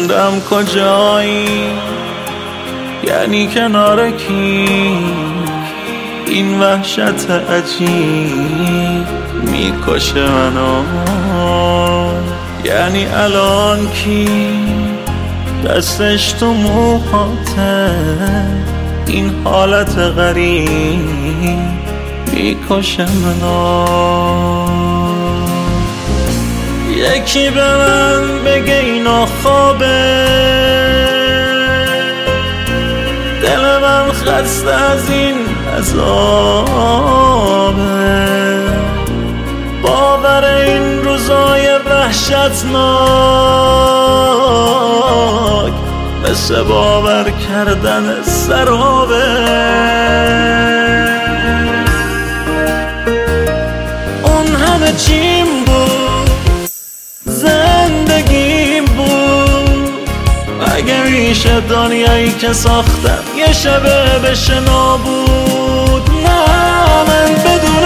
موندم کجایی، یعنی کنار کی؟ این وحشت عجیب میکشه منو. یعنی الان کی دستش تو موهاته؟ این حالت غریب میکشه منو. یکی به من بگه اینا خوابه، دل من خسته از این عذابه. باور این روزای وحشتناک مثل باور کردن سرابه. اون همه چیم بود، زندگیم بود. اگه میشه دنیایی که ساختم یه شبه بشه نابود. نه من بدون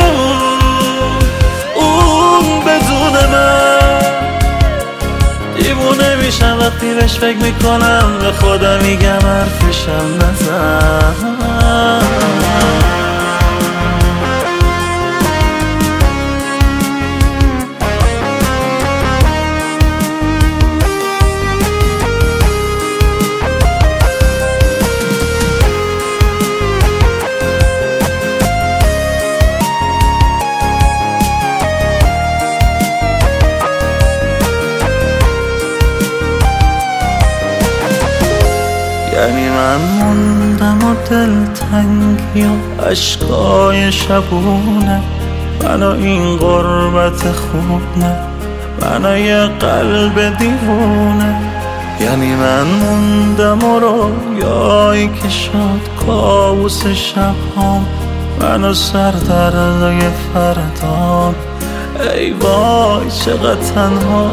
اون بدون من دیوونه میشم وقتی بهش فکر میکنم. به خودم میگم حرفشم نزن. یعنی من موندم و دلتنگی و عشقای شبونه. منو این غربت خونه، منو یه قلب دیوونه. یعنی من موندم و رویایی که شد کابوس شبهام. منو سردردای فردام، ای وای چقدر تنها.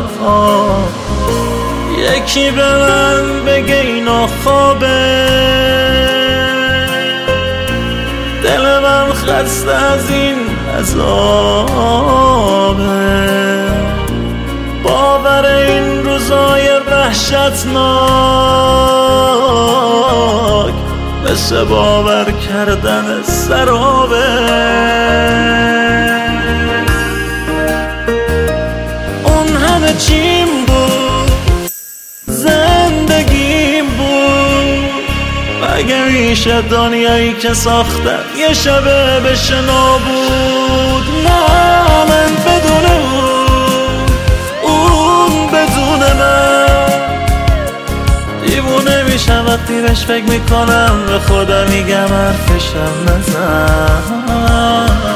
یکی به من بگه اینا خوابه، دل من خسته از این عذابه. باور این روزای وحشتناک مثل باور کردن سرابه. اون همه چیم بود، زندگیم بود. اگه میشه دنیایی که ساختم یه شبه بشه نابود. نه من بدون اون بدون من دیوونه میشم وقتی بهش فکر میکنم. به خودم میگم حرفشم نزن.